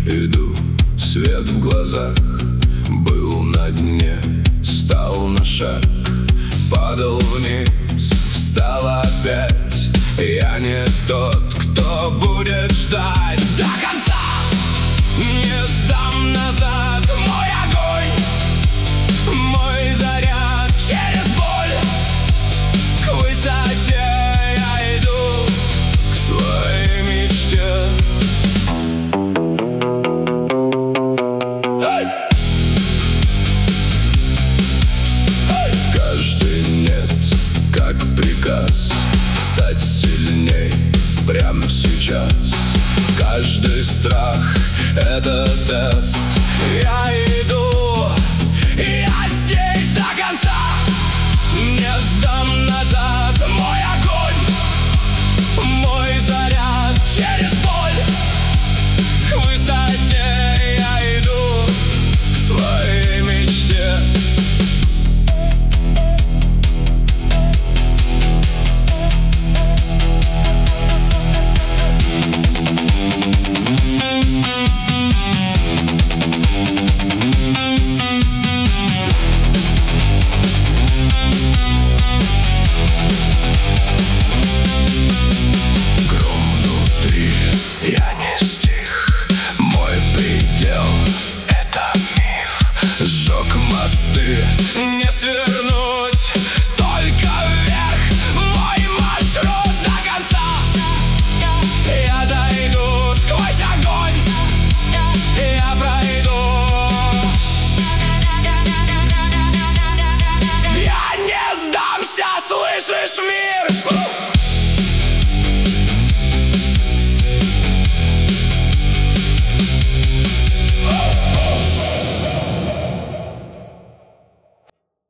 Иду, свет в глазах, был на дне, стал на шаг, падал вниз, встал опять. Я не тот, кто будет ждать до конца. Не сдам назад мой огонь, мой заряд через боль. К высоте я иду, к своей мечте. Каждый нет, как приказ, стать сильней прямо сейчас. Каждый страх — это тест. Я иду, я здесь до конца. Не сдам назад мой огонь, мой заряд через боль. К высоте я иду, к своей мечте. Я не стих, мой предел — это миф. Сжег мосты, не свернуть, только вверх мой маршрут до конца. Я дойду сквозь огонь, я пройду. Я не сдамся, слышишь, мир?